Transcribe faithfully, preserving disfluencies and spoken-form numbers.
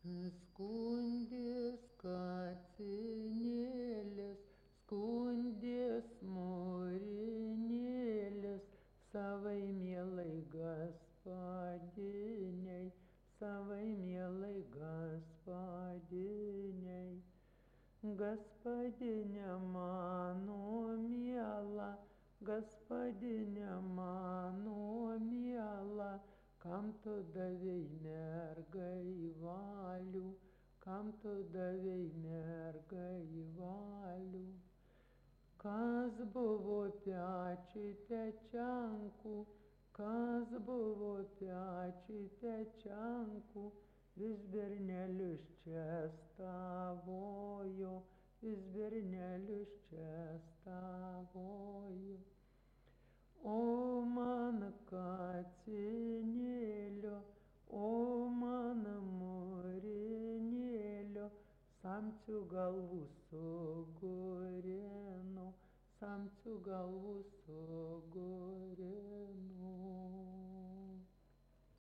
Skundės kacinėlis, skundės morinėlis, savai mielai gaspadiniai, savai mielai gaspadiniai. Gaspadinė mano miela, gaspadinė mano miela, kam tu davei mergai valių, kam tu davei mergai valių. Kas buvo pečiui pečiankų, kas buvo pečiui pečiankų, vis bernelius čia stavojo, vis bernelius čia stavojo. O man kacinėlio, o man morinėlio, samčių galvų sugureno, samčių galvų sugureno.